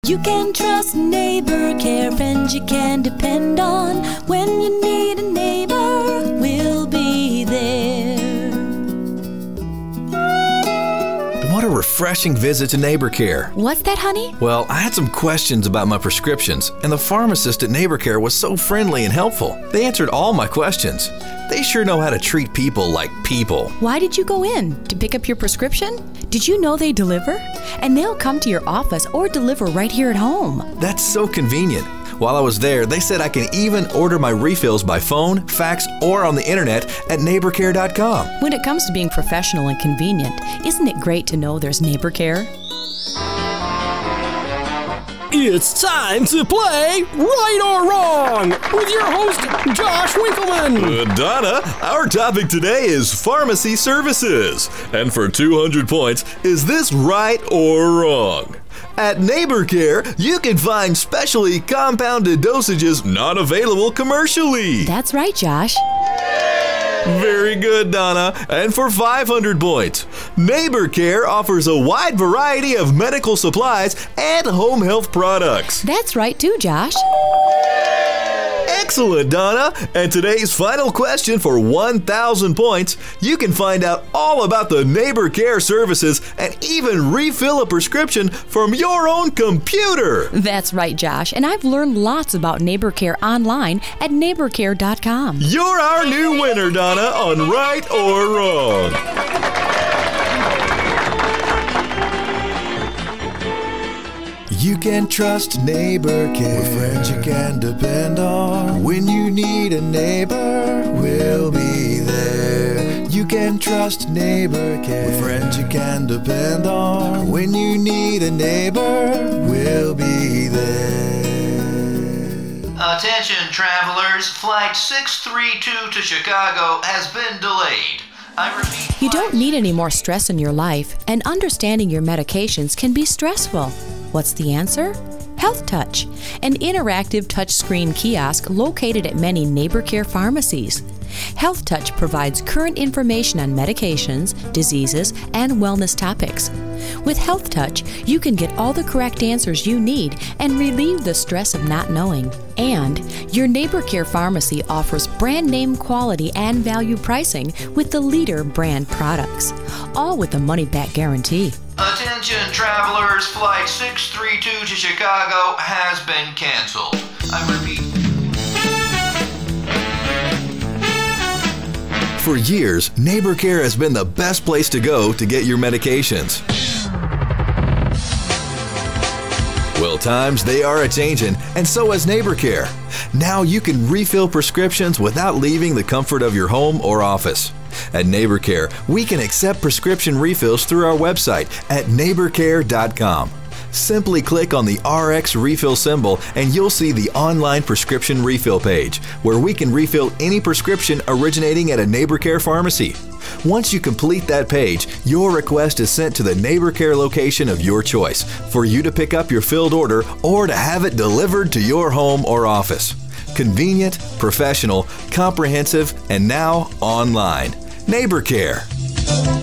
You can trust Neighbor Care, friends you can depend on. When you need a neighbor, we'll be there. What a refreshing visit to Neighbor Care. What's that, honey? Well, I had some questions about my prescriptions, and the pharmacist at Neighbor Care was so friendly and helpful. They answered all my questions. They sure know how to treat people like people. Why did you go in? To pick up your prescription? Did you know they deliver? And they'll come to your office or deliver right here at home. That's so convenient. While I was there, they said I can even order my refills by phone, fax, or on the internet at neighborcare.com. When it comes to being professional and convenient, isn't it great to know there's Neighbor Care? It's time to play Right or Wrong with your host, Josh Winkleman. Donna, our topic today is pharmacy services. And for 200 points, is this right or wrong? At Neighbor Care, you can find specially compounded dosages not available commercially. That's right, Josh. Very good, Donna. And for 500 points, Neighbor Care offers a wide variety of medical supplies and home health products. That's right too, Josh. Excellent, Donna. And today's final question for 1,000 points, you can find out all about the Neighbor Care services and even refill a prescription from your own computer. That's right, Josh. And I've learned lots about Neighbor Care online at neighborcare.com. You're our new winner, Donna, on Right or Wrong. You can trust Neighbor Care, with friends you can depend on. When you need a neighbor, we'll be there. You can trust Neighbor Care, with friends you can depend on. When you need a neighbor, we'll be there. Attention travelers, Flight 632 to Chicago has been delayed. I repeat. You don't need any more stress in your life, and understanding your medications can be stressful. What's the answer? Health Touch, an interactive touchscreen kiosk located at many Neighbor Care pharmacies. Health Touch provides current information on medications, diseases, and wellness topics. With Health Touch, you can get all the correct answers you need and relieve the stress of not knowing. And your Neighbor Care pharmacy offers brand name quality and value pricing with the leader brand products, all with a money-back guarantee. Attention travelers, Flight 632 to Chicago has been canceled. I repeat. For years, Neighbor Care has been the best place to go to get your medications. Well, times they are a-changin', and so has Neighbor Care. Now you can refill prescriptions without leaving the comfort of your home or office. At Neighbor Care, we can accept prescription refills through our website at neighborcare.com. Simply click on the RX refill symbol and you'll see the online prescription refill page, where we can refill any prescription originating at a Neighbor Care pharmacy. Once you complete that page, your request is sent to the Neighbor Care location of your choice for you to pick up your filled order or to have it delivered to your home or office. Convenient, professional, comprehensive, and now online. Neighbor Care.